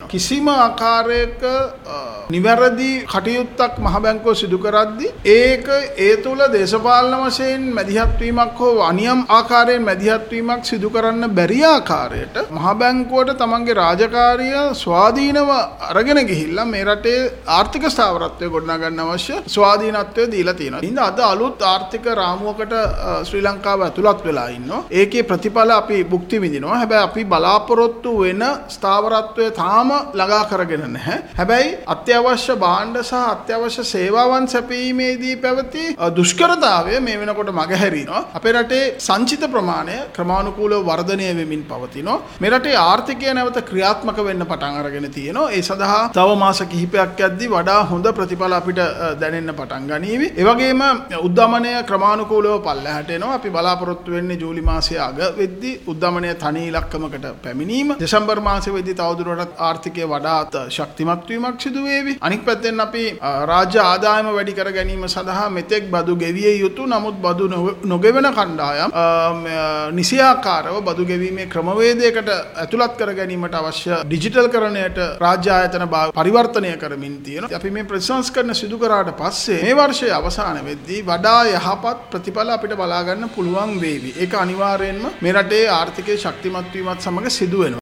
කිසිම ආකාරයක නිවැරදි කටයුත්තක් මහ බැංකුව සිදු කරද්දී ඒක ඒ තුල දේශපාලන වශයෙන් මැදිහත් වීමක් හෝ අනියම් ආකාරයෙන් මැදිහත් වීමක් සිදු කරන්න බැරි ආකාරයට මහ බැංකුවට තමන්ගේ රාජකාරිය ස්වාධීනව අරගෙන ගිහිල්ලා මේ රටේ ආර්ථික ස්ථාවරත්වය ගොඩනගා ගන්න අවශ්‍ය ස්වාධීනත්වය දීලා තියෙනවා. ඉතින් අද අලුත් ආර්ථික රාමුවකට ශ්‍රී ලංකාව ඇතුළත් වෙලා ඉන්නවා. ඒකේ ප්‍රතිඵල අපි භුක්ති විඳිනවා. හැබැයි අපි බලාපොරොත්තු වෙන ස්ථාවරත්වය තාම ළඟා කරගෙන නැහැ. හැබැයි අත්‍යවශ්‍ය භාණ්ඩ සහ අත්‍යවශ්‍ය සේවාවන් සැපීමේදී පැවති දුෂ්කරතාවය මේ වෙනකොට මගහැරිනවා. අපේ රටේ සංචිත ප්‍රමාණය ක්‍රමානුකූලව වර්ධනය වෙමින් පවතිනවා. මේ රටේ ආර්ථිකය නැවත ක්‍රියාත්මක වෙන්න පටන් අරගෙන තියෙනවා. ඒ සඳහා තව මාස කිහිපයක් යද්දී වඩා හොඳ ප්‍රතිඵල අපිට දැනෙන්න පටන් ගනීවි. ඒ වගේම උද්දමනය ක්‍රමානුකූලව පල්ලෙහාට එනවා. අපි බලාපොරොත්තු වෙන්නේ ජූලි මාසයේ අග වෙද්දී උද්දමනය තනි ඉලක්කමකට පැමිණීම. දෙසැම්බර් මාසයේ වෙද්දී තවදුරටත් ආර්ථිකය වඩාත් ශක්තිමත් වීමක් සිදු වේවි. අනික් පැත්තෙන් අපි රාජ්‍ය ආදායම වැඩි කර ගැනීම සඳහා මෙතෙක් බදු ගෙවිය යුතු නමුත් බදු නොගෙවන කණ්ඩායම් නිසියාකාරව බදු ගෙවීමේ ක්‍රමවේදයකට ඇතුළත් කර ගැනීමට අවශ්‍ය ඩිජිටල් කරණයට රාජ්‍ය ආයතන පරිවර්තනය කරමින් තියෙනවා. අපි මේ ප්‍රතිසංස්කරණ සිදු කරාට පස්සේ මේ වර්ෂයේ අවසාන වෙද්දී වඩා යහපත් ප්‍රතිඵල අපිට බලා ගන්න පුළුවන් වේවි. ඒක අනිවාර්යයෙන්ම මේ රටේ ආර්ථිකයේ ශක්තිමත් වීමත් සමග සිදු වෙනවා.